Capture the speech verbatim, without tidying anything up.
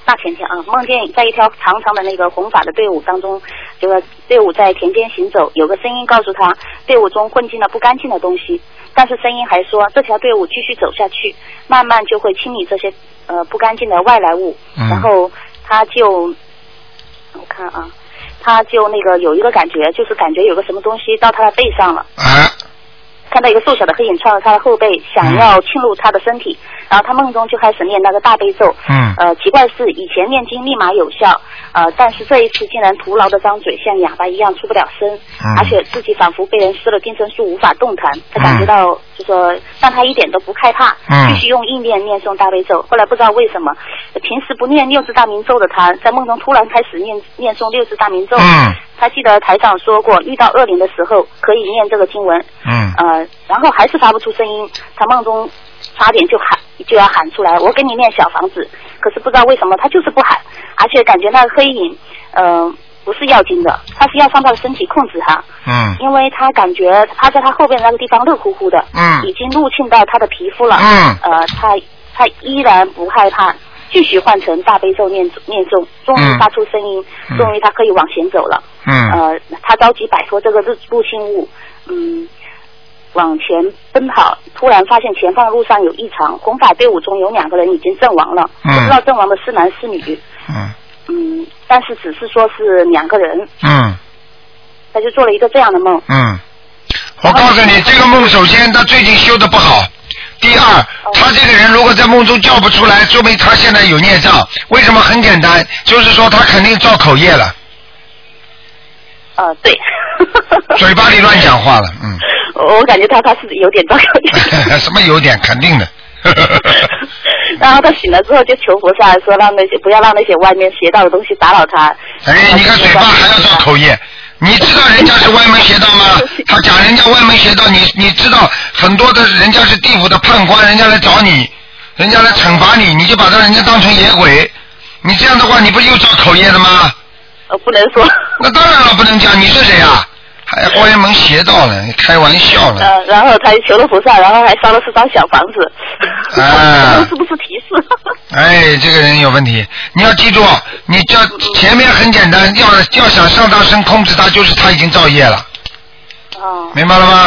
大前天啊，梦见在一条长长的那个弘法的队伍当中，这个队伍在田间行走，有个声音告诉他，队伍中混进了不干净的东西，但是声音还说，这条队伍继续走下去，慢慢就会清理这些呃不干净的外来物。嗯、然后他就，我看啊，他就那个有一个感觉，就是感觉有个什么东西到他的背上了。啊。看到一个瘦小的黑影穿了他的后背，想要侵入他的身体，嗯、然后他梦中就开始念那个大悲咒。嗯。呃，奇怪是以前念经立马有效，呃，但是这一次竟然徒劳的张嘴，像哑巴一样出不了声，嗯、而且自己仿佛被人施了定身术，无法动弹。他感觉到，嗯、就说让他一点都不害怕，嗯、继续用意念念诵大悲咒。后来不知道为什么，平时不念六字大明咒的他，在梦中突然开始念念诵六字大明咒。嗯。他记得台长说过，遇到恶灵的时候可以念这个经文。嗯。呃，然后还是发不出声音，他梦中差点就喊就要喊出来，我给你念小房子，可是不知道为什么他就是不喊，而且感觉那个黑影，呃，不是要经的，他是要上他的身体控制他。嗯。因为他感觉他在他后边那个地方热乎乎的。嗯。已经入侵到他的皮肤了。嗯。呃，他他依然不害怕。继续换成大悲咒念念诵，终于发出声音，嗯、终于他可以往前走了。嗯，呃，他着急摆脱这个入入侵物，嗯，往前奔跑，突然发现前方路上有异常，弘法队伍中有两个人已经阵亡了，嗯、不知道阵亡的是男是女。嗯，嗯，但是只是说是两个人。嗯，他就做了一个这样的梦。嗯， 我告诉你，这个梦首先他最近修的不好。第二，他这个人如果在梦中叫不出来，说明他现在有孽障。为什么？很简单，就是说他肯定造口业了。 呃，对。 嘴巴里乱讲话了，嗯。 我感觉他他是有点造口业。 什么有点？肯定的。 然后他醒了之后就求菩萨说，让那些不要让那些外面邪道的东西打扰他。 哎，你看嘴巴还要造口业。你知道人家是歪门邪道吗？他讲人家歪门邪道，你你知道很多的人家是地府的判官，人家来找你，人家来惩罚你，你就把他人家当成野鬼，你这样的话，你不又造口业了吗？ 呃，不能说。 那当然了，不能讲，你是谁啊？还歪门邪道了，开玩笑了。 呃，然后他求了菩萨，然后还烧了四张小房子。啊。是不是提示？ 哎，这个人有问题。你要记住，你叫前面很简单，要要想上大身控制他，就是他已经造业了。哦。明白了吗？